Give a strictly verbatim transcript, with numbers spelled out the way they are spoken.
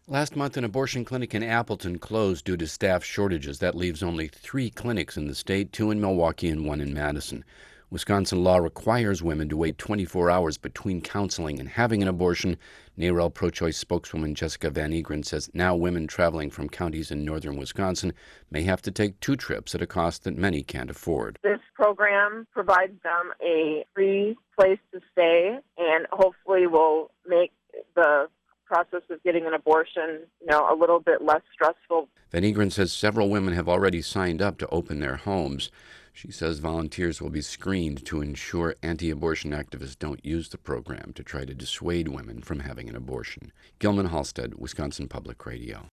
Last month, an abortion clinic in Appleton closed due to staff shortages. That leaves only three clinics in the state, two in Milwaukee and one in Madison. Wisconsin law requires women to wait twenty-four hours between counseling and having an abortion. NARAL pro-choice spokeswoman Jessica Van Egren says now women traveling from counties in northern Wisconsin may have to take two trips at a cost that many can't afford. This program provides them a free place to stay and hopefully will make the process of getting an abortion, you know, a little bit less stressful. Van Egren says several women have already signed up to open their homes. She says volunteers will be screened to ensure anti-abortion activists don't use the program to try to dissuade women from having an abortion. Gilman Halstead, Wisconsin Public Radio.